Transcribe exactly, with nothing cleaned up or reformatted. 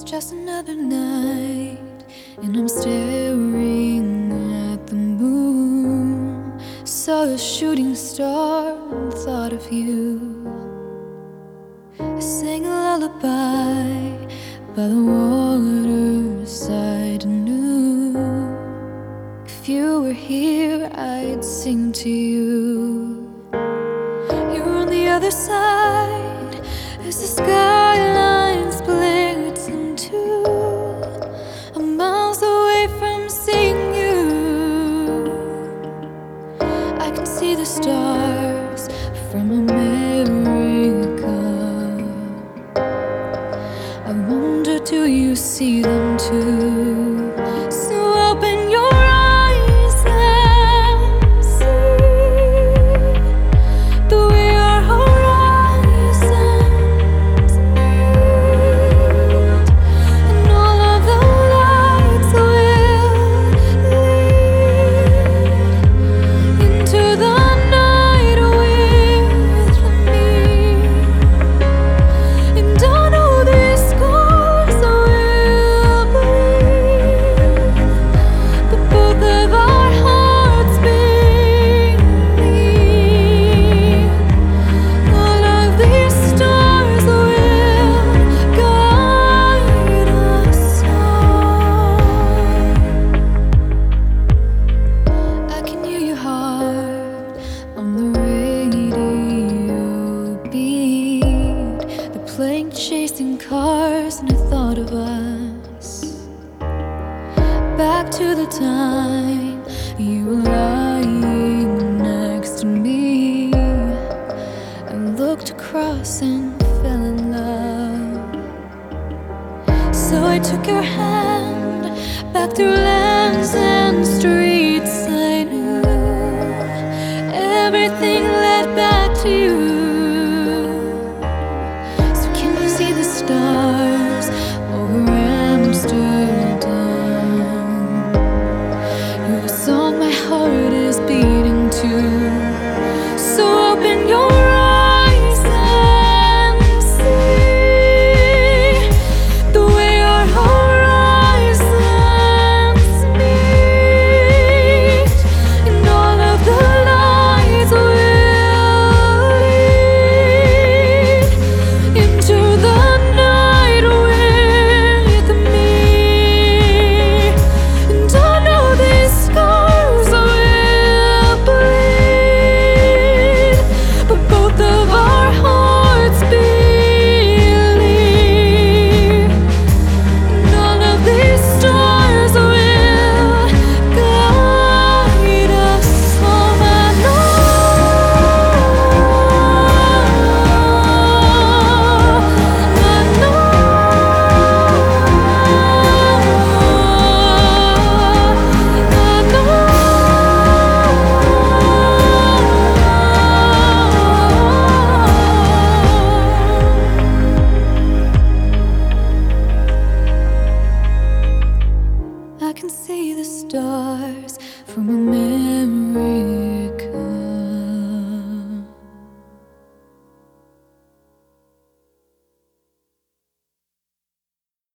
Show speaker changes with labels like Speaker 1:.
Speaker 1: just another night, and I'm staring at the moon. Saw a shooting star and thought of you. I sang a lullaby by the waterside and knew if you were here, I'd sing to you. You're on the other side as the skyline splits in two. I'm miles away from seeing you. I can see the stars from America. I wonder, do you see them too? So open your eyes and see the way our horizons meet, and all of the lights will lead into the night with me. And I know these scars will bleed, but both of our hearts believe. All of these stars will guide us home. I can hear your heart on the radio beat. They're playing Chasing Cars, and I thought of us. Back to the time you were lying next to me. I looked across and fell in love. So I took your hand back through lands and streets I knew. Everything led back to you. So can you see the stars over Amsterdam? You're the song my heart is beating to. So open your eyes and see the way our horizons meet, and all of the lights will lead into the night with me. And I know these scars will bleed, but both of our hearts believe. And all of these stars will guide us home. I know, I know, I can see the stars from America.